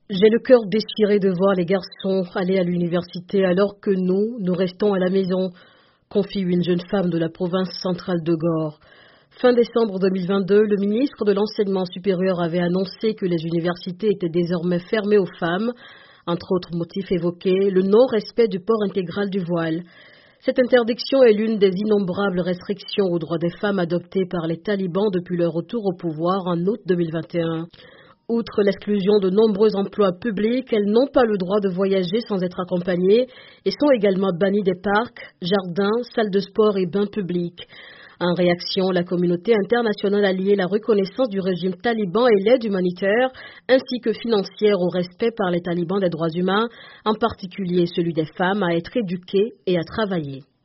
J'ai le cœur déchiré de voir les garçons aller à l'université alors que nous restons à la maison, confie une jeune femme de la province centrale de Gore. Fin décembre 2022, le ministre de l'Enseignement supérieur avait annoncé que les universités étaient désormais fermées aux femmes. Entre autres motifs évoqués, le non-respect du port intégral du voile. Cette interdiction est l'une des innombrables restrictions aux droits des femmes adoptées par les talibans depuis leur retour au pouvoir en août 2021. Outre l'exclusion de nombreux emplois publics, elles n'ont pas le droit de voyager sans être accompagnées et sont également bannies des parcs, jardins, salles de sport et bains publics. En réaction, la communauté internationale a lié la reconnaissance du régime taliban et l'aide humanitaire, ainsi que financière au respect par les talibans des droits humains, en particulier celui des femmes, à être éduquées et à travailler.